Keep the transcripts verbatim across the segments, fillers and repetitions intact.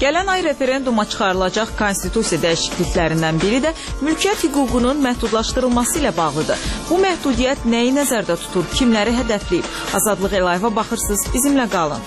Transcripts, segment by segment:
Gələn ay referenduma çıxarılacaq konstitusiya dəyişikliklərindən biri də mülkiyyət hüququnun məhdudlaşdırılması ilə bağlıdır. Bu məhdudiyyət nəyi nəzərdə tutur, kimləri hədəfləyib? Azadlıq Elayeva baxırsınız, bizimlə qalın.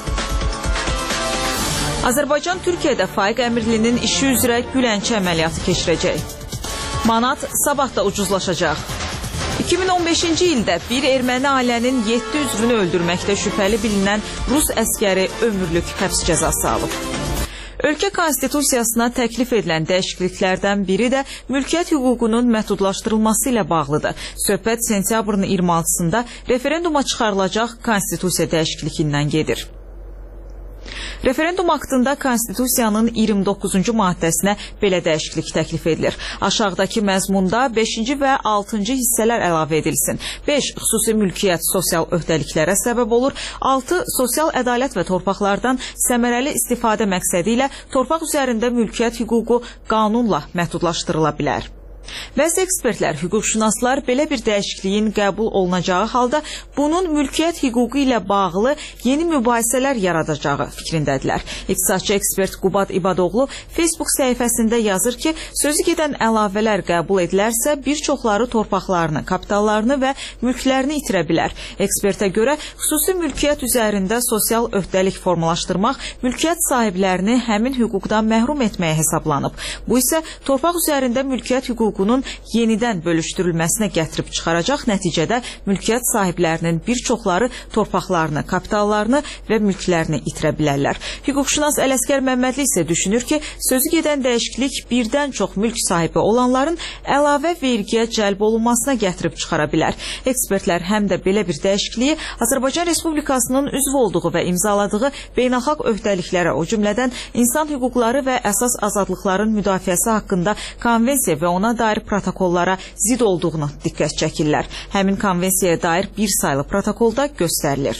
Azərbaycan Türkiyədə Faiq Əmirlinin işi üzrə Gülənçi əməliyyatı keçirəcək. Manat sabah da ucuzlaşacaq. iki min on beşinci ildə bir erməni ailənin yeddi üzvünü öldürməkdə şübhəli bilinən Rus əskəri ömürlük həbs cəzası alıb. Ölkə konstitusiyasına təklif edilən dəyişikliklərdən biri də mülkiyyət hüququnun məhdudlaşdırılması ilə bağlıdır. Söhbət sentyabrın iyirmi altısında referenduma çıxarılacaq konstitusiya dəyişikliyindən gedir. Referendum haqqında Konstitusiyanın iyirmi doqquzuncu maddəsinə belə dəyişiklik təklif edilir. Aşağıdakı məzmunda beşinci və altıncı hissələr əlavə edilsin. beş Xüsusi mülkiyyət sosial öhdəliklərə səbəb olur. altı Sosial ədalət və torpaqlardan səmərəli istifadə məqsədi ilə torpaq üzərində mülkiyyət hüququ qanunla məhdudlaşdırıla bilər. Bəzi ekspertlər, hüquqşünaslar belə bir dəyişikliyin qəbul olunacağı halda bunun mülkiyyət hüququ ilə bağlı yeni mübahisələr yaradacağı fikrindədirlər. İqtisadçı ekspert Qubad İbadoğlu Facebook səhifəsində yazır ki, sözü gedən əlavələr qəbul edilərsə bir çoxları torpaqlarını, kapitallarını və mülklərini itirə bilər. Ekspertə görə xüsusi mülkiyyət üzərində sosial öhdəlik formalaşdırmaq mülkiyyət sahiblərini həmin hüquqdan məhrum etməyə hesablanıb. Bu isə torpaq üzərində mülkiyyət hüququ hüququnun yenidən bölüşdürülməsinə gətirib çıxaracaq, nəticədə mülkiyyət sahiblərinin bir çoxları torpaqlarını, kapitallarını və mülklərini itirə bilərlər. Hüquqşünas Ələsgər Məmmədli isə düşünür ki, sözü gedən dəyişiklik birdən çox mülk sahibi olanların əlavə vergiyə cəlb olunmasına gətirib çıxara bilər. Ekspertlər həm də belə bir dəyişikliyi Azərbaycan Respublikasının üzv olduğu və imzaladığı beynəlxalq öhdəliklərə, o cümlədən insan hüquqları və əsas azadlıqların müdafiəsi haqqında konvensiya və ona dair protokollara zid olduğunu diqqət çəkirlər. Həmin konvensiyaya dair bir saylı protokolda göstərilir.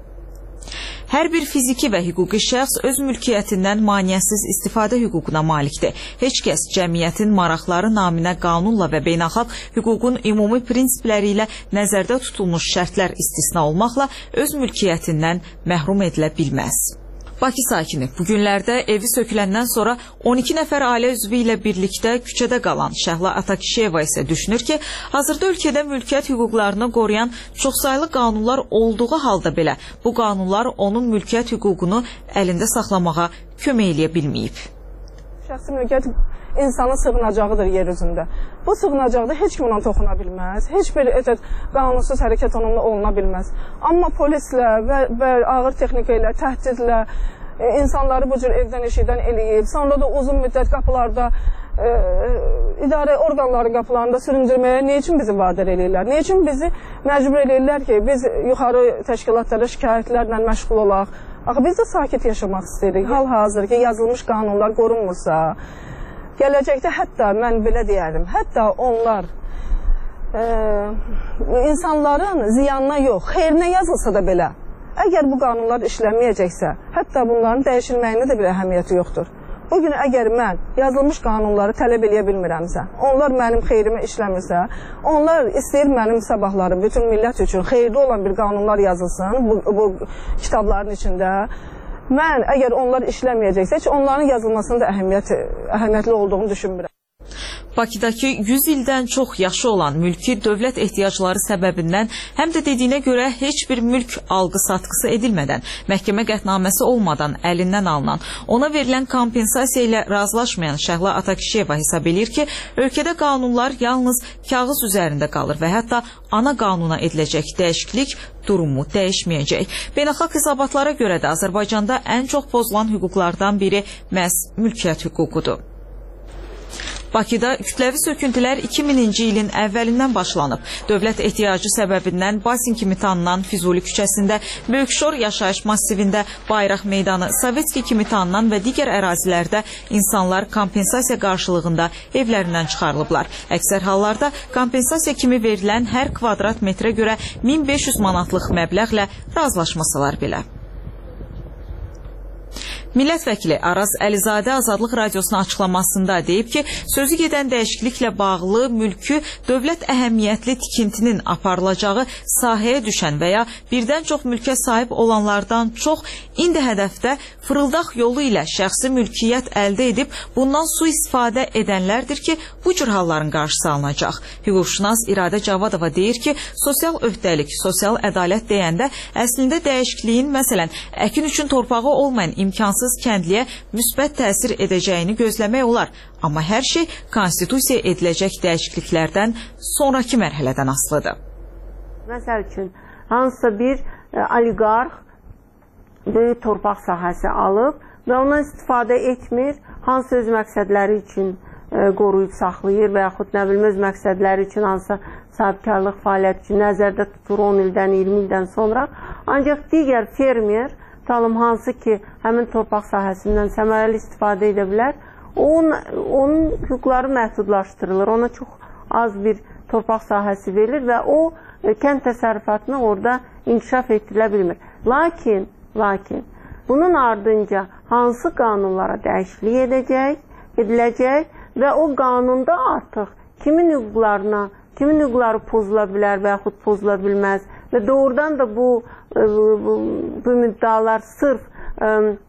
Hər bir fiziki və hüquqi şəxs öz mülkiyyətindən maneəsiz istifadə hüququna malikdir. Heç kəs cəmiyyətin maraqları naminə qanunla və beynəlxalq hüququn ümumi prinsipləri ilə nəzərdə tutulmuş şərtlər istisna olmaqla öz mülkiyyətindən məhrum edilə bilməz. Bakı sakini bu günlərdə evi söküləndən sonra on iki nəfər ailə üzvü ilə birlikdə küçədə qalan Şəhla Atakişiyeva isə düşünür ki, hazırda ölkədə mülkiyyət hüquqlarını qoruyan çoxsaylı qanunlar olduğu halda belə bu qanunlar onun mülkiyyət hüququnu əlində saxlamağa kömək eləyə bilməyib. Şəxsi mülkiyyət insanın sığınacağıdır yer üzündə. Bu sığınacaqda heç kim ona toxuna bilməz, heç bir qanunsuz hərəkət onunla oluna bilməz. Amma polislə və, və ağır texnika ilə, təhdidlə e, insanları bu cür evdən eşikdən eləyib, sonra da uzun müddət qapılarda e, idarə orqanların qapılarında süründürməyə nə üçün bizi vadar eləyirlər? Nə üçün bizi məcbur eləyirlər ki, biz yuxarı təşkilatlara şikayətlərlə məşğul olaq? Axı biz də sakit yaşamaq istəyirik. Hal-hazır ki, yazılmış qanunlar qorunmursa, gələcəkdə hətta mən belə deyərdim, hətta onlar e, insanların ziyanına yox, xeyrinə yazılsa da belə, əgər bu qanunlar işlənməyəcəksə, hətta bunların dəyişilməyində də bir əhəmiyyəti yoxdur. Bugün əgər mən yazılmış qanunları tələb eləyə bilmirəmsə, onlar mənim xeyrimə işləmirsə, onlar istəyir mənim sabahlarım, bütün millət üçün xeyirli olan bir qanunlar yazılsın bu, bu kitabların içində. Mən əgər onlar işləməyəcəksə, heç onların yazılmasının da əhəmiyyət, əhəmiyyətli olduğunu düşünmürəm. Bakıdakı yüz ildən çox yaşı olan mülki dövlət ehtiyacları səbəbindən həm də dediyinə görə heç bir mülk alqı-satqısı edilmədən, məhkəmə qətnaməsi olmadan əlindən alınan, ona verilən kompensasiya ilə razılaşmayan Şəhla Atakişiyeva hesab edir ki, ölkədə qanunlar yalnız kağız üzərində qalır və hətta ana qanuna ediləcək dəyişiklik durumu dəyişməyəcək. Beynəlxalq hesabatlara görə də Azərbaycanda ən çox pozulan hüquqlardan biri məhz mülkiyyət hüququdur. Bakıda kütləvi söküntülər iki mininci ilin əvvəlindən başlanıb. Dövlət ehtiyacı səbəbindən Basin kimi tanınan Füzuli küçəsində, Böyükşor yaşayış massivində, Bayraq meydanı, Sovetski kimi tanınan və digər ərazilərdə insanlar kompensasiya qarşılığında evlərindən çıxarılıblar. Əksər hallarda kompensasiya kimi verilən hər kvadrat metrə görə min beş yüz manatlıq məbləğlə razılaşmasalar belə. Millət vəkili Araz Əlizadə Azadlıq Radiosuna açıqlamasında deyib ki, sözü gedən dəyişikliklə bağlı mülkü dövlət əhəmiyyətli tikintinin aparılacağı sahəyə düşən və ya birdən çox mülkə sahib olanlardan çox indi hədəfdə fırıldaq yolu ilə şəxsi mülkiyyət əldə edib bundan su istifadə edənlərdir ki, bu cür halların qarşısı alınacaq. Hüquqşünas İradə Cavadova deyir ki, sosial öhdəlik, sosial ədalət deyəndə əslində dəyişikliyin, məsələn, əkin üçün torpağı olmayan imkansız kəndliyə müsbət təsir edəcəyini gözləmək olar. Amma hər şey konstitusiyaya ediləcək dəyişikliklərdən sonraki mərhələdən asılıdır. Məsəl üçün, hansısa bir e, oliqarx böyük torpaq sahəsi alıb və ondan istifadə etmir, hansı öz məqsədləri üçün e, qoruyub saxlayır və yaxud nə bilim öz məqsədləri üçün hansısa sahibkarlıq fəaliyyət üçün nəzərdə tutur on ildən, iyirmi ildən sonra. Ancaq digər fermer, talım hansı ki, həmin torpaq sahəsindən səmərəli istifadə edə bilər, onun, onun hüquqları məhdudlaşdırılır, ona çox az bir torpaq sahəsi verilir və o e, kənd təsərrüfatını orada inkişaf etdirilə bilmir. Lakin, lakin, bunun ardınca hansı qanunlara dəyişiklik edəcək, ediləcək və o qanunda artıq kimin hüquqlarına, kimin hüquqları pozula bilər və yaxud pozula bilməz və doğrudan da bu, bu, bu müddalar sırf ə,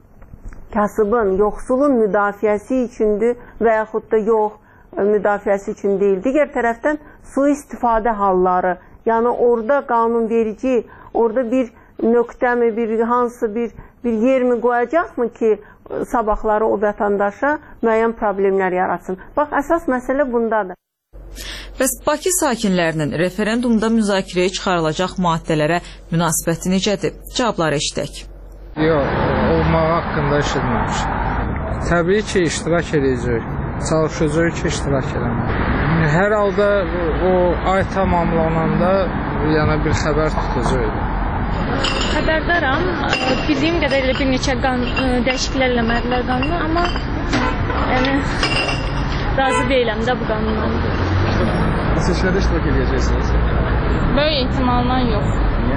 kasıbın, yoxsulun müdafiəsi üçündür və yaxud da yox, müdafiəsi üçün deyil. Digər tərəfdən su istifadə halları, yəni orada qanunverici, orada bir nöqtəmi, bir hansı bir, bir yer mi qoyacaqmı ki, sabahları o vətəndaşa müəyyən problemlər yaratsın. Bax, əsas məsələ bundadır. Bəs Bakı sakinlərinin referendumda müzakirəyə çıxarılacaq maddələrə münasibəti necədir? Cavabları eşidək. Yox, olmağı haqqında eşitməmişəm. Təbii ki, iştirak edəcək. Çalışacaq ki, iştirak edəmək. Hər halda o ay tamamlananda yəni bir xəbər tutacaq. Xəbərdaram. Bildiyim qədərilə bir neçə qan, dəyişikliklər eləmədilər qanunu, amma yəni, razı deyiləm də bu qanundan. Seçkilərdə iştirak edəcəksiniz? Böyük ehtimalla yox. Niyə?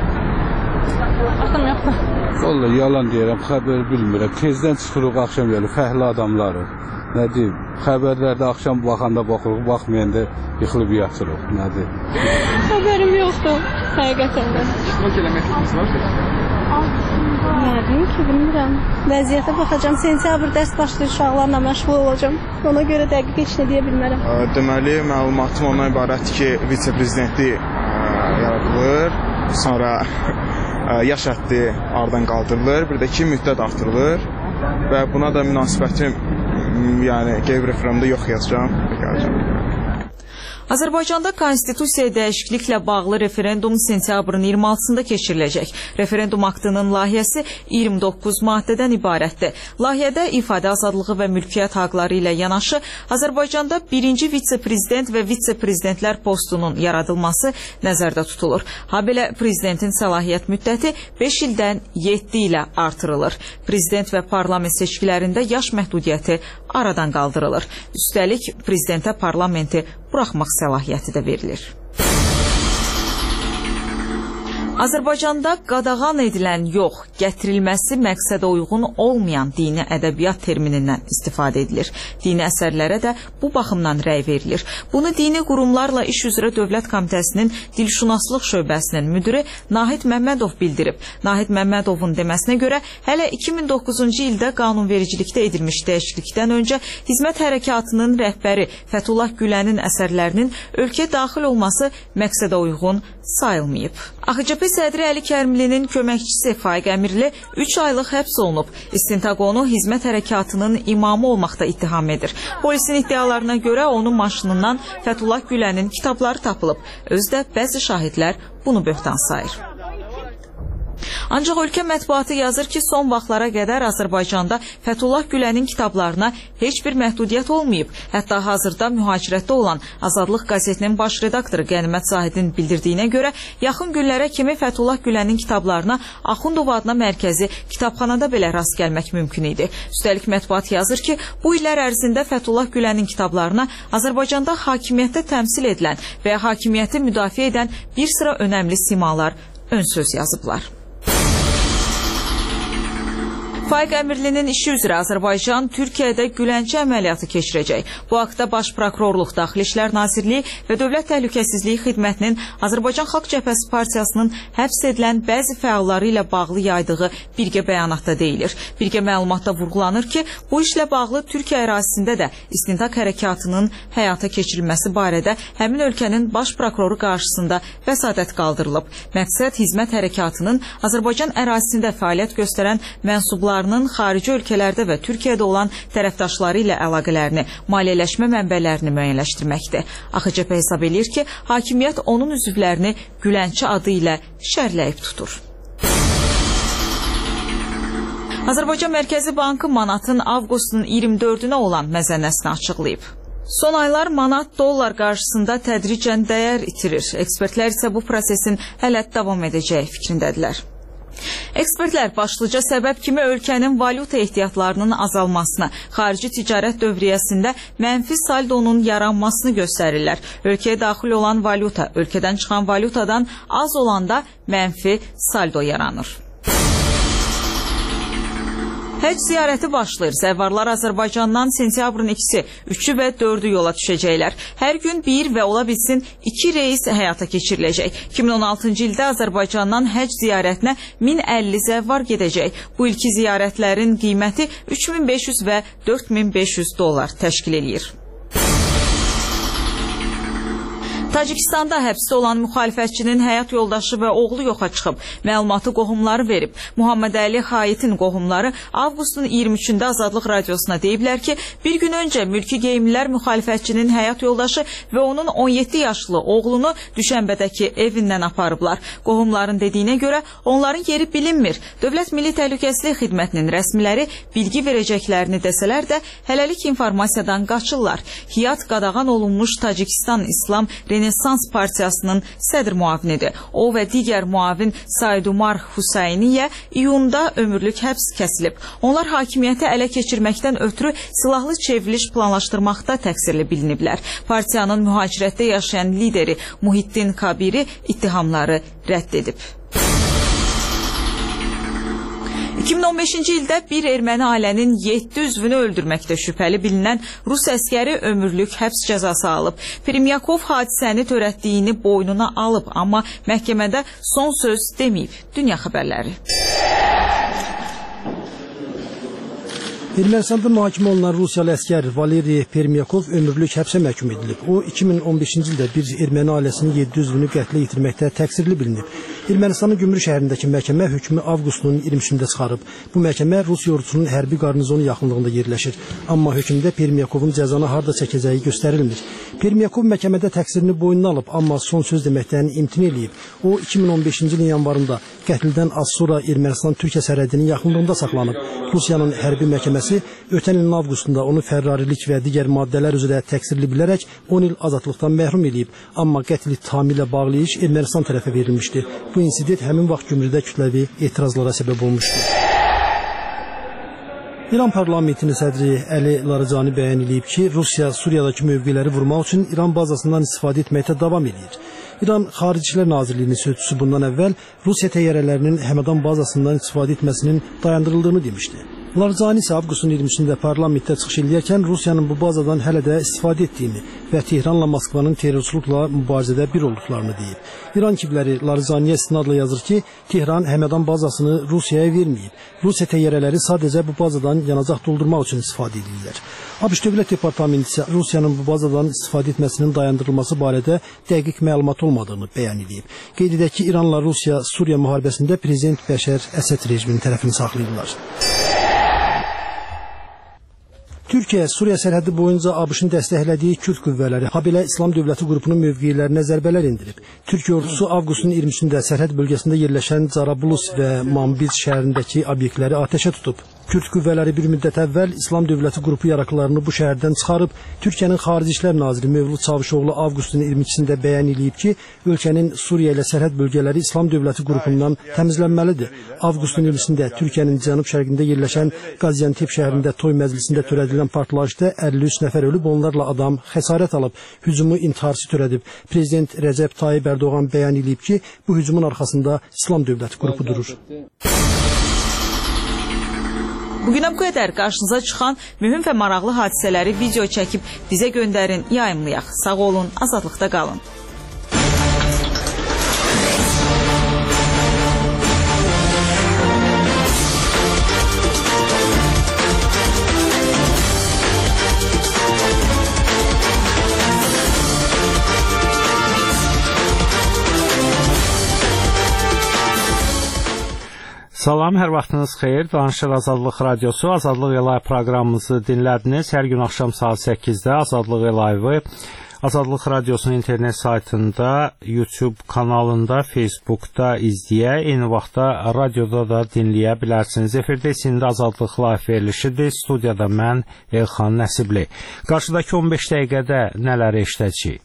Axım yoxdur. Vallahi yalan deyirəm, xəbər bilmirəm. Tezdən çıxırıq, axşam gəlir, fəhli adamlarıq. Nə deyim, xəbərlərdə axşam baxanda baxırıq, baxmayanda yıxılıb yatırıq. Nə deyim? Xəbərim yoxdur, həqiqətən də. İştirak eləmək fikriniz var seçkilərdə? Nədim ki, bilmirəm. Vəziyyətə baxacam, sentyabr dərs başlayır, uşaqlarla məşğul olacam. Ona görə dəqiq heç nə deyə bilmərəm. Deməli, məlumatım ondan ibarətdir ki, vitse-prezidentlik yaradılır, sonra yaş həddi aradan qaldırılır, bir də ki, müddət artırılır və buna da münasibətim, yəni qeyb referendumda yox yazacağam, gələcəm. Azərbaycanda konstitusiyaya dəyişikliklə bağlı referendum sentyabrın iyirmi altısında keçiriləcək. Referendum aktının layihəsi iyirmi doqquz maddədən ibarətdir. Layihədə ifadə azadlığı və mülkiyyət haqları ilə yanaşı Azərbaycanda birinci vitse-prezident və vitse-prezidentlər postunun yaradılması nəzərdə tutulur. Habelə prezidentin səlahiyyət müddəti beş ildən yeddi ilə artırılır. Prezident və parlament seçkilərində yaş məhdudiyyəti aradan qaldırılır. Üstəlik, prezidentə parlamenti buraxmaq səlahiyyəti də verilir. Azərbaycanda qadağan edilən yox, gətirilməsi məqsədə uyğun olmayan dini ədəbiyyat terminindən istifadə edilir. Dini əsərlərə də bu baxımdan rəy verilir. Bunu dini qurumlarla iş üzrə Dövlət Komitəsinin Dilşünaslıq şöbəsinin müdiri Nahid Məmmədov bildirib. Nahid Məmmədovun deməsinə görə, hələ iki min doqquzuncu ildə qanunvericilikdə edilmiş dəyişiklikdən öncə Hizmət Hərəkatının rəhbəri Fəthullah Gülənin əsərlərinin ölkəyə daxil olması məqsədə uyğun sayılmayıb. A X C P sədri Əli Kərimlinin köməkçisi Faiq Əmirli üç aylıq həbs olunub. İstintaq onu Hizmət Hərəkatının imamı olmaqda ittiham edir. Polisin iddialarına görə onun maşınından Fəthullah Gülənin kitabları tapılıb. Özdə bəzi şahidlər bunu böhtan sayır. Ancaq ölkə mətbuatı yazır ki, son vaxtlara qədər Azərbaycanda Fəthullah Gülənin kitablarına heç bir məhdudiyyət olmayıb. Hətta hazırda mühacirətdə olan Azadlıq qəzetinin baş redaktoru Qənimət Zahidin bildirdiyinə görə, yaxın günlərə kimi Fəthullah Gülənin kitablarına Axundov adına mərkəzi kitabxanada belə rast gəlmək mümkün idi. Üstəlik mətbuat yazır ki, bu illər ərzində Fəthullah Gülənin kitablarına Azərbaycanda hakimiyyətdə təmsil edilən və hakimiyyəti müdafiə edən bir sıra önəmli simalar ön söz yazıblar. Faiq Əmirlinin işi üzrə Azərbaycan Türkiyədə Güləncə əməliyyatı keçirəcək. Bu haqda Baş Prokurorluq, Daxili İşlər Nazirliyi və Dövlət Təhlükəsizliyi Xidmətinin Azərbaycan Xalq Cəbhəsi Partiyasının həbs edilən bəzi fəalları ilə bağlı yaydığı birgə bəyanatda deyilir. Birgə məlumatda vurğulanır ki, bu işlə bağlı Türkiyə ərazisində də istintaq hərəkatının həyata keçirilməsi barədə həmin ölkənin Baş Prokuroru qarşısında vəsadət qaldırılıb. Məqsəd hizmət hərəkatının Azərbaycan ərazisində fəaliyyət göstərən mənsublarının xarici ölkələrdə və Türkiyədə olan tərəfdaşları ilə əlaqələrini, maliyyələşmə mənbələrini müəyyənləşdirməkdir. AXCP hesab edir ki, hakimiyyət onun üzvlərini Güləncə adı ilə şərləyib tutur. Azərbaycan Mərkəzi Bankı manatın avqustun iyirmi dördünə olan məzənnəsini açıqlayıb. Son aylar manat dollar qarşısında tədricən dəyər itirir. Ekspertlər isə bu prosesin hələ davam edəcəyi fikrindədirlər. Ekspertlər başlıca səbəb kimi ölkənin valyuta ehtiyatlarının azalmasını, xarici ticarət dövriyyəsində mənfi saldonun yaranmasını göstərirlər. Ölkəyə daxil olan valyuta, ölkədən çıxan valyutadan az olanda mənfi saldo yaranır. Həcc ziyarəti başlayır. Zəvvarlar Azərbaycandan sentyabrın ikisi, üçü və dördü yola düşəcəklər. Hər gün bir və ola bilsin iki reis həyata keçiriləcək. iki min on altıncı ildə Azərbaycandan həcc ziyarətinə min əlli zəvvar gedəcək. Bu ilki ziyarətlərin qiyməti üç min beş yüz və dörd min beş yüz dollar təşkil edir. Tacikistanda həbsdə olan müxalifətçinin həyat yoldaşı və oğlu yoxa çıxıb. Məlumatı qohumları verib. Muhammed Əli Xayitin qohumları avqustun iyirmi üçündə Azadlıq Radiosuna deyiblər ki, bir gün öncə mülki geyimlilər müxalifətçinin həyat yoldaşı və onun on yeddi yaşlı oğlunu Düşənbədəki evindən aparıblar. Qohumların dediyinə görə onların yeri bilinmir. Dövlət Milli Təhlükəsizlik Xidmətinin rəsmiləri bilgi verəcəklərini desələr də hələlik informasiyadan qaçırlar. Hiyat qadağan olunmuş Tacikistan İslam Renesans Partiyasının sədr muavinidir. O və digər muavin Saidumar Hüseyniyə iyunda ömürlük həbs kəsilib. Onlar hakimiyyəti ələ keçirməkdən ötürü silahlı çevriliş planlaşdırmaqda təqsirli biliniblər. Partiyanın mühacirətdə yaşayan lideri Muhiddin Kabiri ittihamları rədd edib. iki min on beşinci ildə bir erməni ailənin yeddi üzvünü öldürməkdə şübhəli bilinən Rus əskəri ömürlük həbs cəzası alıb. Primakov hadisəni törətdiyini boynuna alıb, amma məhkəmədə son söz deməyib. Dünya xəbərləri. Ermənistanda mühakimə olunan Rusiyalı əskər Valeri Permyakov ömürlük həbsə məhkum edilib. O, iki min on beşinci ildə bir erməni ailəsinin yeddi üzvünü qətlə yetirməkdə təqsirli bilinib. Ermənistanın Gümrük şəhərindəki məhkəmə hökmü avqustun iyirmi üçündə çıxarıb. Bu məhkəmə Rusiya ordusunun hərbi qarnizonu yaxınlığında yerləşir. Amma hökmdə Permyakovun cəzanı harda çəkəcəyi göstərilmir. Permyakov məhkəmədə təqsirini boynuna alıb, amma son söz deməkdən imtina eləyib. O, iki min on beşinci ilin yanvarında qətldən az sonra Ermənistan-Türkiyə sərhədinin yaxınlığında saxlanıb. Rusiyanın hərbi məhkəməsi ötən ilin avqustunda onu fərrarilik və digər maddələr üzrə təqsirli bilərək on il azadlıqdan məhrum edib. Amma qətl ittihami ilə bağlı iş Ermənistan tərəfə verilmişdi. Bu insident həmin vaxt Gümrüdə kütləvi etirazlara səbəb olmuşdu. İran parlamentinin sədri Əli Larijani bəyan edib ki, Rusiya Suriyadakı mövqeləri vurmaq üçün İran bazasından istifadə etməkdə davam edir. İran Xarici İşlər Nazirliyinin sözçüsü bundan əvvəl Rusiya təyyarələrinin Həmədan bazasından istifadə etməsinin dayandırıldığını demişdi. Larijani isə avqustun iyirmi üçündə parlamentdə çıxış edərkən Rusiyanın bu bazadan hələ də istifadə etdiyini və Tehranla Moskvanın terrorçuluqla mübarizədə bir olduqlarını deyib. İran kibləri Larijaniyə istinadla yazır ki, Tehran Həmədan bazasını Rusiyaya verməyib. Rusiya təyyarələri sadəcə bu bazadan yanacaq doldurmaq üçün istifadə edirlər. ABŞ Dövlət Departamenti isə Rusiyanın bu bazadan istifadə etməsinin dayandırılması barədə dəqiq məlumat olmadığını bəyan edib. Qeyd edək ki, İranla Rusiya Suriya müharibəsində prezident Bəşər Əsəd rejiminin tərəfini saxlayırlar. Türkiyə Suriya sərhədi boyunca ABŞ-ın dəstəklədiyi Kürd qüvvələri, habelə İslam Dövləti qrupunun mövqelərinə zərbələr endirib. Türkiyə ordusu avqustun iyirmi üçündə sərhəd bölgəsində yerləşən Carablus və Manbij şəhərindəki obyektləri atəşə tutub. Kürd qüvvələri bir müddət əvvəl İslam Dövləti qrupu yaraqlarını bu şəhərdən çıxarıb. Türkiyənin Xarici İşlər Naziri Mövlud Çavuşoğlu avqustun iyirmi ikisində bəyan edib ki, ölkənin Suriya ilə sərhəd bölgələri İslam Dövləti qrupundan təmizlənməlidir. Avqustun iyirmisində Türkiyənin cənub-şərqində yerləşən Qaziantep şəhərində toy məclisində törədilən partlayışda əlli üç nəfər ölüb, onlarla adam xəsarət alıb. Hücumu intiharçı törədib. Prezident Rəcəb Tayyib Ərdoğan bəyan edib ki, bu hücumun arxasında İslam Dövləti qrupu durur. Bugünə bu qədər qarşınıza çıxan mühüm və maraqlı hadisələri video çəkib bizə göndərin, yayımlayaq. Sağ olun, azadlıqda qalın. Salam, hər vaxtınız xeyir. Danışır Azadlıq Radiosu, Azadlıq Live proqramımızı dinlədiniz. Hər gün axşam saat səkkizdə Azadlıq Live-ı Azadlıq Radiosunun internet saytında, YouTube kanalında, Facebookda izləyə, eyni vaxtda radioda da dinləyə bilərsiniz. Efirdə içində Azadlıq Live verilişidir. Studiyada mən Elxan Nəsibli. Qarşıdakı on beş dəqiqədə nələr eşidəcəyik?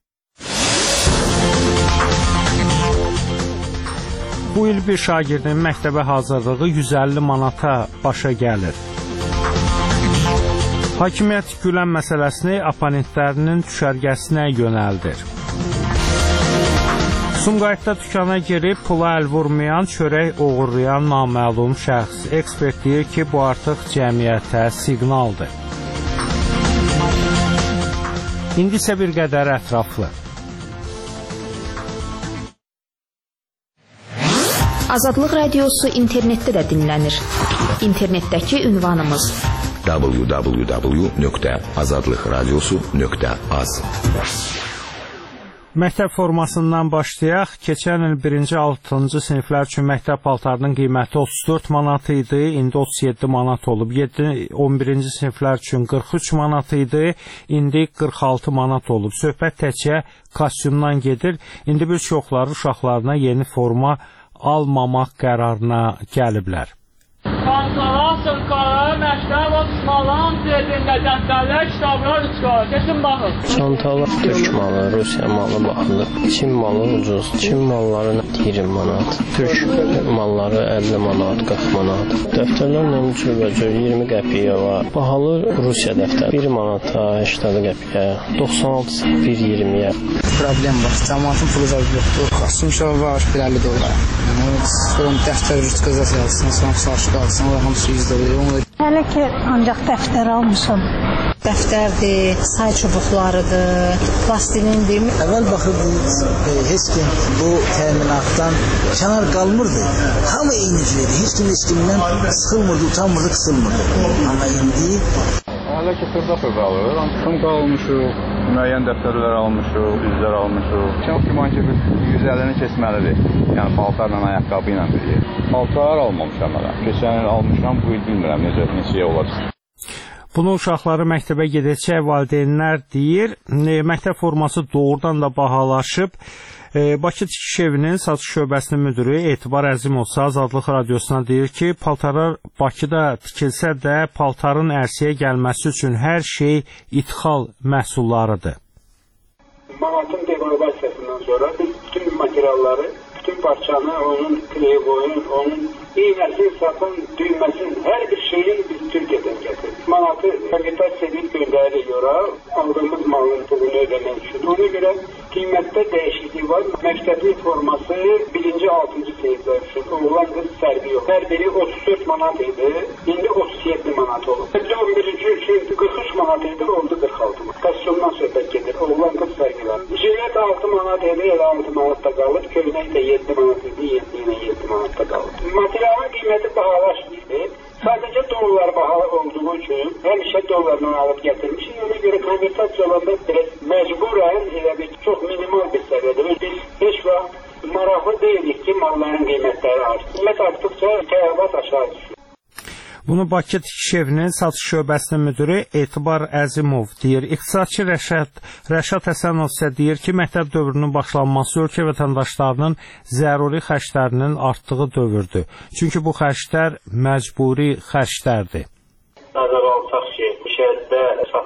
Bu il bir şagirdin məktəbə hazırlığı yüz əlli manata başa gəlir. Hakimiyyət Gülen məsələsini oponentlərinin düşərgəsinə yönəldir. Sumqayıtda dükana girib pula əl vurmayan, çörək oğurlayan naməlum şəxs. Ekspert deyir ki, bu artıq cəmiyyətə siqnaldır. İndi isə bir qədər ətraflı. Azadlıq Radiosu internetdə də dinlənir. İnternetdəki ünvanımız w w w nöqtə azadlıq radiosu nöqtə az. Məktəb formasından başlayaq. Keçən il birinci altıncı siniflər üçün məktəb paltarının qiyməti otuz dörd manat idi, indi otuz yeddi manat olub. yeddi on birinci siniflər üçün qırx üç manat idi, indi qırx altı manat olub. Söhbət təkcə kostyumdan gedir. İndi bir çoxları uşaqlarına yeni forma almamaq qərarına gəliblər. Konsolar, sırqalar, məktəb, osmalan, cebində dəftərlər, kitablar çıxar. Keçin baxın. Çantalar Türk malı, Rusiya malı baxılır. Çin malı ucuz. Çin malları iyirmi manat. Türk malları əlli manat, qırx manat. Dəftərlər nə cürbəcür iyirmi qəpiyə var. Bahalı Rusiya dəftər bir manata, səksən qəpiyə, doxsan altı bir iyirmiyə. Problem var. Cəmaatın pulu zəb yoxdur. Kostyum var, bir əlli dollar. Yəni son dəftər rütqəzəsi alsın, son saçı alsın, o hamısı yüz dollar. Hələ ki ancaq dəftər almışam. Dəftərdir, say çubuqlarıdır, plastilindir. Əvvəl baxırdınız, heç kim bu təminatdan kənar qalmırdı. Hamı eyni cürədir. Heç kim heç kimdən sıxılmırdı, utanmırdı, qısılmırdı. Amma indi hələ ki xırda-xırda alır. Sumka almışıq, müəyyən dəftərlər almışıq, üzlər almışıq. Çox güman ki, yüz əllini keçməlidir. Yəni paltarla, ayaqqabı ilə bir yer. Paltar almamışam mən. Keçən il almışam, bu il bilmirəm necə, neçəyə olacaq. Bunu uşaqları məktəbə gedəcək valideynlər deyir. Məktəb forması doğrudan da bahalaşıb. Bakı Tikiş Evinin satış şöbəsinin müdürü Etibar Əzimov Azadlıq Radiosuna deyir ki, paltarlar Bakıda tikilsə də paltarın ərsəyə gəlməsi üçün hər şey ithal məhsullarıdır. Manatın devalvasiyasından sonra biz bütün materialları, bütün parçanı, onun kleyboyun, onun iğnəsin, sapın, düyməsin, hər bir şeyin biz Türkiye'den getirdik. Manatı kavitasiya edib göndəririk ora, aldığımız malın pulunu ödəmək üçün. Ona görə qiymətdə dəyişiklik var. Məktəbin forması birinci altıncı siniflər üçün. Oğlan qız fərqi yox. Hər biri otuz dörd manat idi, indi otuz yeddi manat olub. on birinci üçün qırx üç manat idi, oldu qırx altı manat. Kostyumdan söhbət gedir, oğlan qız fərqi var. Jilet altı manat idi, elə altı manatda qalıb. Köynək də yeddi manat idi, yeddi yeddi manatda qalıb. Materialın qiyməti bahalaşmayıb. Sadəcə dollar bahalı olduğu üçün həmişə dollarla alıb gətirmişik. Ona görə konvertasiya olanda biraz məcburən elə bir çox minimal bir səviyyədə. Biz heç vaxt maraqlı deyilik ki, malların qiymətləri artsın. Qiymət artdıqca tələbat aşağı düşür. Bunu Bakı Tikiş Evinin satış şöbəsinin müdürü Etibar Əzimov deyir. İqtisadçı Rəşad, Rəşad Həsənov isə deyir ki, məktəb dövrünün başlanması ölkə vətəndaşlarının zəruri xərclərinin artdığı dövrdür. Çünki bu xərclər məcburi xərclərdir. Nəzərə alsaq ki, şəhərdə əsas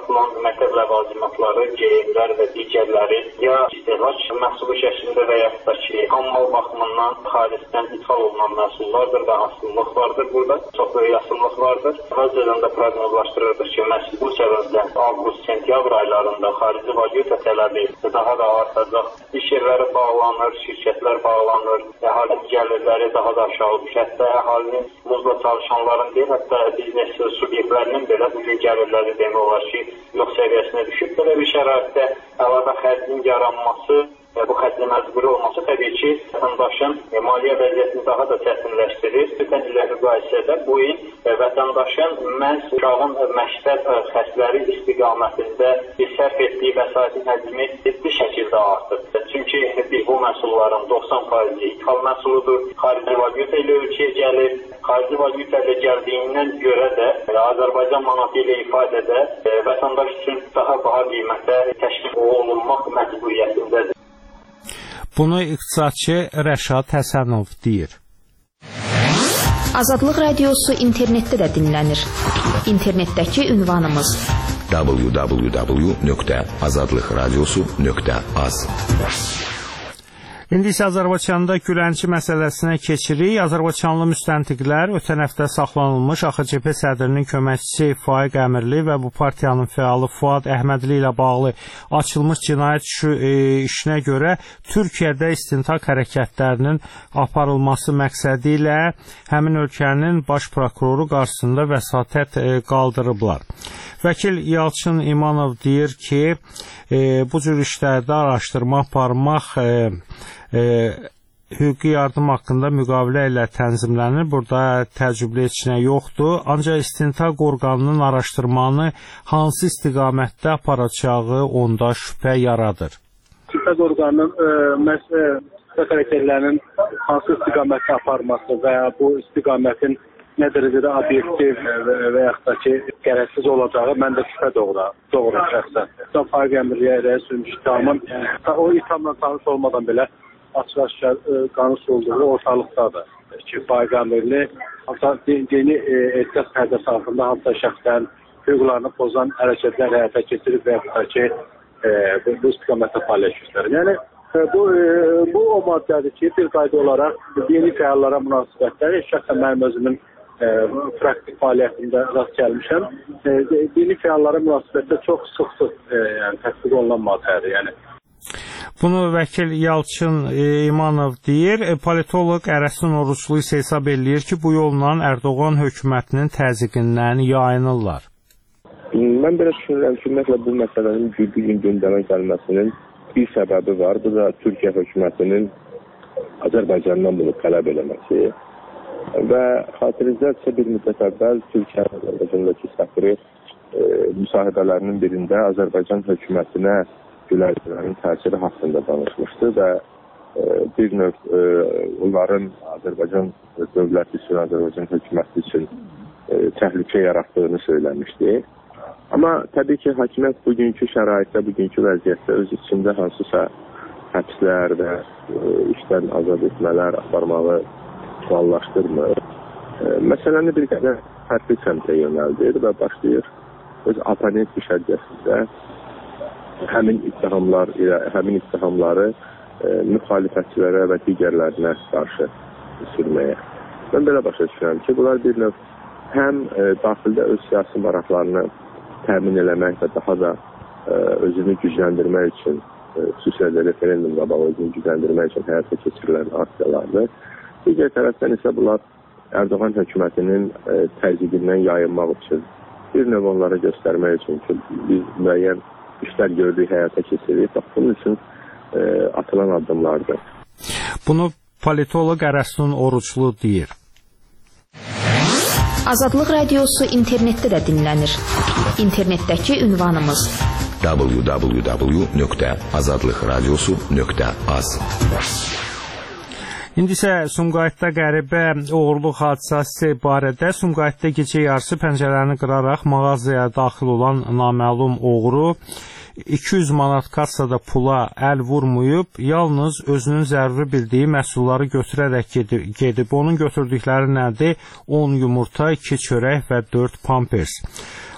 satılan məktəb ləvazimatları, geyimlər və digərləri ya istehlak məhsulu şəklində və yaxud da ki, hammal baxımından xaricdən ithal olunan məhsullardır və asıllıq vardır burada. Çox böyük asıllıq vardır. Əvvəlcədən də proqnozlaşdırırdıq ki, məhz bu səbəbdən avqust-sentyabr aylarında xarici valyuta tələbi daha da artacaq. İş yerləri bağlanır, şirkətlər bağlanır, əhalinin gəlirləri daha da aşağı düşür. Hətta əhalinin muzla çalışanların deyil, hətta biznes subyektlərinin belə bugün gəlirləri demək olar ki, yox səviyyəsinə düşüb. Belə bir şəraitdə əlavə xərcin yaranması və bu xərcin məcburi olması təbii ki, vətəndaşın maliyyə vəziyyətini daha da çətinləşdirir. Ötən ilə müqayisədə bu il vətəndaşın məhz uşağın məktəb xərcləri istiqamətində sərf etdiyi vəsaitin həcmi ciddi şəkildə artır. Çünki bu məhsulların doxsan faizi ithal məhsuludur. Xarici valyuta ilə ölkəyə gəlir. Xarici valyuta ilə gəldiyindən görə də Azərbaycan manatı ilə ifadədə vətəndaş üçün daha baha qiymətə təşkil olunmaq məcburiyyətindədir. Bunu iqtisadçı Rəşad Həsənov deyir. Azadlıq Radiosu internetdə də dinlənir. İnternetdəki ünvanımız w w w nöqtə azadlıq radiosu nöqtə az. İndi isə Azərbaycanda Gülənçi məsələsinə keçirik. Azərbaycanlı müstəntiqlər ötən həftə saxlanılmış A X C P sədrinin köməkçisi Faiq Əmirli və bu partiyanın fəalı Fuad Əhmədli ilə bağlı açılmış cinayət işinə görə Türkiyədə istintaq hərəkətlərinin aparılması məqsədi ilə həmin ölkənin baş prokuroru qarşısında vəsatət qaldırıblar. Vəkil Yalçın İmanov deyir ki, bu cür işlərdə araşdırma aparmaq E, hüquqi yardım haqqında müqavilə ilə tənzimlənir. Burada təəccüblü heç nə yoxdur. Ancaq istintaq orqanının araşdırmanı hansı istiqamətdə aparacağı onda şübhə yaradır. İstintaq orqanının məhz xərəkətlərinin hansı istiqamətdə aparması və ya bu istiqamətin nə dərəcədə obyektiv və yaxud da ki, gərəksiz olacağı məndə şübhə doğurur şəxsən. Faiq Əmirliyə rəis sürmüş ithamın o ithamla tanış olmadan belə açıq-aşkar qanun olduğu ortalıqdadır ki, Faiq Əmirli dini etiqad pərdəsi altında hansısa şəxslərin hüquqlarını pozan hərəkətlər həyata keçirib və yaxud da ki, bu istiqamətdə fəaliyyət göstərir. Yəni, bu, bu o maddədir ki, bir qayda olaraq dini fəallara münasibətləri, şəxsən mənim özümün e, praktik fəaliyyətində rast gəlmişəm. E, dini fəallara münasibətdə çox sıx-sıx e, yəni, tətbiq olunan maddədir. Yəni. Bunu vəkil Yalçın İmanov deyir. Politoloq Ərəsun Oruçlu isə hesab eləyir ki, bu yolla Ərdoğan hökumətinin təzyiqindən yayınırlar. Mən belə düşünürəm ki, ümumiyyətlə bu məsələnin bir gün gündəmə gəlməsinin bir səbəbi var. Bu da Türkiyə hökumətinin Azərbaycandan bunu tələb eləməsi. Və xatirinizdə bir müddət əvvəl Türkiyə Azərbaycandakı səfiri e, müsahibələrinin birində Azərbaycan hökumətinə Gülənclərin təsiri haqqında danışmışdı və e, bir növ e, onların Azərbaycan dövləti üçün, Azərbaycan hökuməti üçün e, təhlükə yaratdığını söyləmişdi. Amma təbii ki, hakimiyyət bugünkü şəraitdə, bugünkü vəziyyətdə öz içində hansısa həbslər və e, işdən azad etmələr aparmağı suallaşdırmır. E, məsələni bir qədər fərqli səmtə yönəldir və başlayır öz oponent düşərgəsində həmin ittihamlar ilə, həmin ittihamları e, müxalifətçilərə və digərlərinə qarşı sürməyə. Mən belə başa düşürəm ki, bunlar bir növ həm e, daxildə öz siyasi maraqlarını təmin eləmək və daha da e, özünü gücləndirmək üçün, e, xüsusilə referendum qabağı özünü gücləndirmək üçün həyata keçirilən aksiyalardır. Digər tərəfdən isə bunlar Ərdoğan hökumətinin e, təzyiqindən yayınmaq üçün, bir növ onlara göstərmək üçün ki, biz müəyyən işlər gördük, həyata keçiririk. Bax, bunun üçün e, atılan addımlardır. Bunu politoloq Ərəsun Oruçlu deyir. Azadlıq Radiosu internetdə də dinlənir. İnternetdəki ünvanımız w w w nöqtə azadlıq radiosu nöqtə az. İndi isə Sumqayıtda qəribə oğurluq hadisəsi barədə Sumqayıtda gecə yarısı pəncərəni qıraraq mağazaya daxil olan naməlum oğru iki yüz manat kassada pula əl vurmayıb, yalnız özünün zəruri bildiyi məhsulları götürərək gedib. Onun götürdükləri nədir? on yumurta, iki çörək və dörd pampers.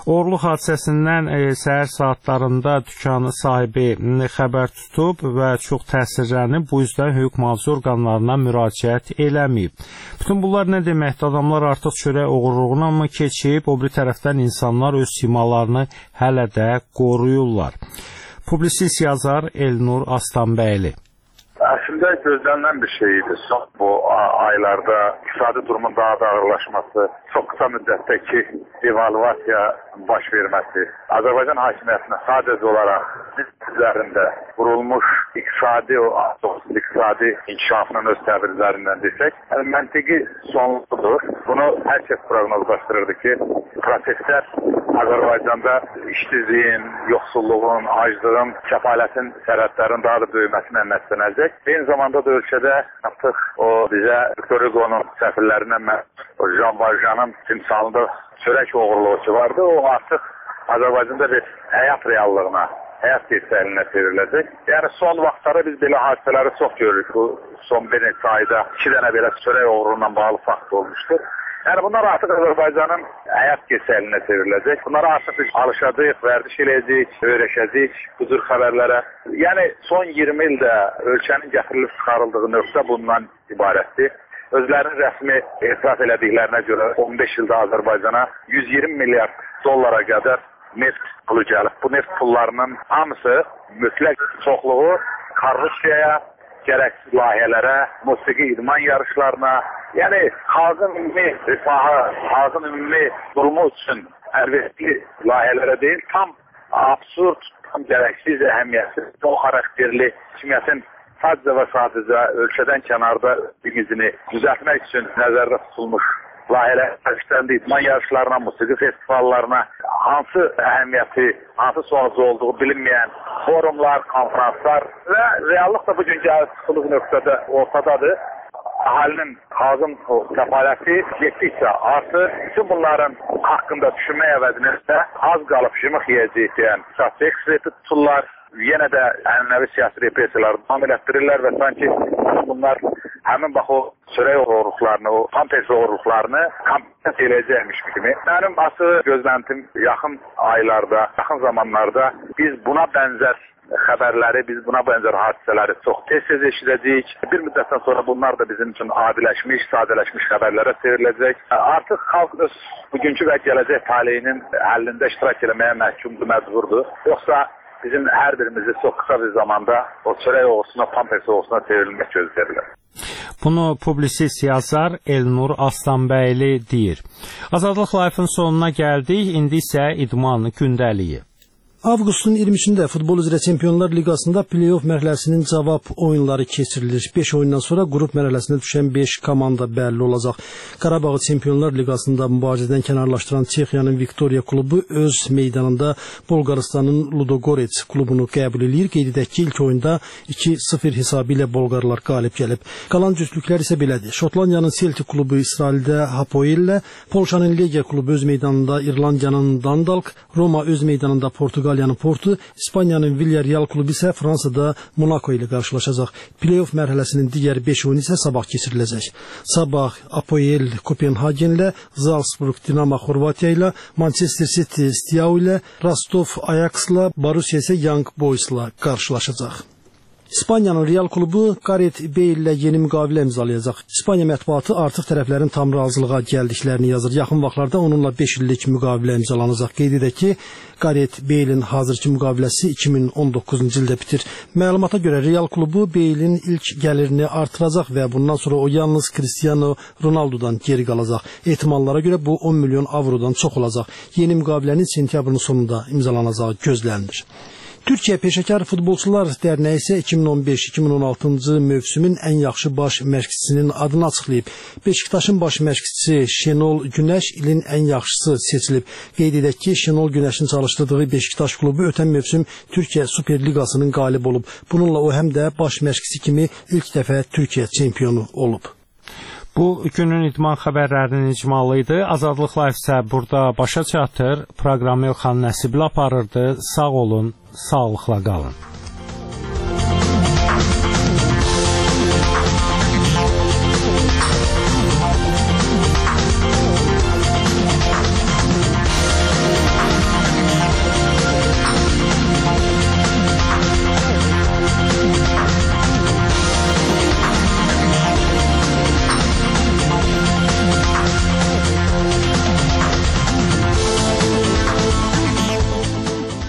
Oğurluq hadisəsindən e, səhər saatlarında dükan sahibi e, xəbər tutub və çox təsirlənib, bu yüzdən hüquq mühafizə orqanlarına müraciət eləməyib. Bütün bunlar nə deməkdir? Adamlar artıq çörək oğurluğuna mı keçib, o bir tərəfdən insanlar öz simalarını hələ də qoruyurlar. Publisist yazar Elnur Aslanbəyli. Əslində gözlənilən bir şey idi. Son bu aylarda iqtisadi durumun daha da ağırlaşması, çox qısa müddətdəki devalvasiya baş verməsi, Azərbaycan hakimiyyətinə sadəcə olaraq üzərində vurulmuş iqtisadi, o iqtisadi inkişafının öz təbirlərindən desək, yəni məntiqi sonludur. Bunu hər kəs proqnozlaşdırırdı ki, proseslər Azərbaycanda işsizliyin, yoxsulluğun, aclığın, kəfalətin sərhədlərin daha da böyüməsindən nəticələnəcək. Eyni zamanda da ölkədə artıq o bizə Viktor Hugo'nun səfirlərindən o Jean Valjean'ın timsalında çörək oğurluğu ki vardı. O artıq Azərbaycanda bir həyat reallığına, həyat keçəlinə çevriləcək. Yəni son vaxtlarda biz belə hadisələri çox görürük. Bu son bir neçə ayda iki dənə belə çörək oğurluğuna bağlı fakt olmuşdur. Yəni bunlar artıq Azərbaycanın həyat keçəlinə çevriləcək. Bunlara artıq biz alışacağıq, vərdiş eləyəcəyik, öyrəşəcəyik bu cür xəbərlərə. Yəni son iyirmi ildə ölkənin gətirilib çıxarıldığı nöqtə bundan ibarətdir. Özlərinin rəsmi etiraf elədiklərinə görə on beş ildə Azərbaycana yüz iyirmi milyard dollara qədər neft pulu gəlib. Bu neft pullarının hamısı mütləq çoxluğu korrupsiyaya, gərəksiz layihələrə, musiqi idman yarışlarına, yəni xalqın ümumi rifahı, xalqın ümumi durumu üçün əlverişli layihələrə deyil, tam absurd, tam gərəksiz, əhəmiyyətsiz, çox xarakterli hakimiyyətin sadəcə və sadəcə ölkədən kənarda bilgizini düzəltmək üçün nəzərdə tutulmuş layihələr, tərkibləndi idman yarışlarına, musiqi festivallarına hansı əhəmiyyəti, hansı sonucu olduğu bilinməyən forumlar, konferanslar və reallıq da bugün gəlib çıxılıq nöqtədə ortadadır. Əhalinin, xalqın kəfaləti getdikcə artır. Bütün bunların haqqında düşünmək əvəzinə az qalıb yımıq yiyəcəyik deyən siyasi eksperti tuturlar. Yenə də ənənəvi siyasi repressiyaları davam elətdirirlər və sanki bunlar həmin bax o çörək oğurluqlarını, o pampers oğurluqlarını kompensasiya eləyəcəkmiş kimi. Mənim asıl gözləntim yaxın aylarda, yaxın zamanlarda biz buna bənzər xəbərləri, biz buna bənzər hadisələri çox tez-tez eşidəcəyik. Bir müddətdən sonra bunlar da bizim üçün adiləşmiş, sadələşmiş xəbərlərə çevriləcək. Artıq xalq öz bugünkü və gələcək taleyinin həllində iştirak eləməyə məhkumdur, məcburdur. Yoxsa bizim hər birimizi çox qısa bir zamanda o çörək oğusuna, pampers oğusuna çevrilmək gözlərilir. Bunu publisist yazar Elnur Aslanbəyli deyir. Azadlıq Live-ın sonuna gəldik, indi isə idman gündəliyi. Avqustun iyirmi üçündə futbol üzrə Çempionlar Liqasında play-off mərhələsinin cavab oyunları keçirilir. beş oyundan sonra qrup mərhələsinə düşən beş komanda bəlli olacaq. Qarabağı Çempionlar Liqasında mübarizədən kənarlaşdıran Çexiyanın Viktoriya klubu öz meydanında Bolqarıstanın Ludogorets klubunu qəbul edir. Qeyd edək ki, ilk oyunda iki sıfır hesabı ilə Bolqarlar qalib gəlib. Qalan cütlüklər isə belədir. Şotlandiyanın Celtic klubu İsraildə Hapoel, Polşanın Legia klubu öz meydanında İrlandiyanın Dundalk, Roma öz meydanında Portugal Portu, İspaniyanın Villarreal klubu isə Fransada Monaco ilə qarşılaşacaq. Play-off mərhələsinin digər beş oyunu isə sabah keçiriləcək. Sabah Apoel Kopenhagenlə, Salzburg Dinamo Xorvatiya ilə, Manchester City Steaua ilə, Rostov Ajaxla, Borussia isə Young Boys'la qarşılaşacaq. İspaniyanın Real klubu Gareth Bale ilə yeni müqavilə imzalayacaq. İspaniya mətbuatı artıq tərəflərin tam razılığa gəldiklərini yazır. Yaxın vaxtlarda onunla beş illik müqavilə imzalanacaq. Qeyd edək ki, Gareth Bale'in hazırki müqaviləsi iki min on doqquzuncu ildə bitir. Məlumata görə Real klubu Bale'in ilk gəlirini artıracaq və bundan sonra o yalnız Cristiano Ronaldo'dan geri qalacaq. Ehtimallara görə bu on milyon avrodan çox olacaq. Yeni müqavilənin sentyabrın sonunda imzalanacağı gözlənilir. Türkiyə Peşəkar Futbolçular Dərnəyi isə iki min on beş iki min on altıncı mövsümün ən yaxşı baş məşqçisinin adını açıqlayıb. Beşiktaşın baş məşqçisi Şenol Günəş ilin ən yaxşısı seçilib. Qeyd edək ki, Şenol Günəşin çalışdırdığı Beşiktaş klubu ötən mövsüm Türkiyə Super Liqasının qalib olub. Bununla o həm də baş məşqçisi kimi ilk dəfə Türkiyə çempionu olub. Bu günün idman xəbərlərinin icmalı idi. Azadlıq Live isə burada başa çatır. Proqramı Elxan Nəsibli aparırdı. Sağ olun, sağlıqla qalın.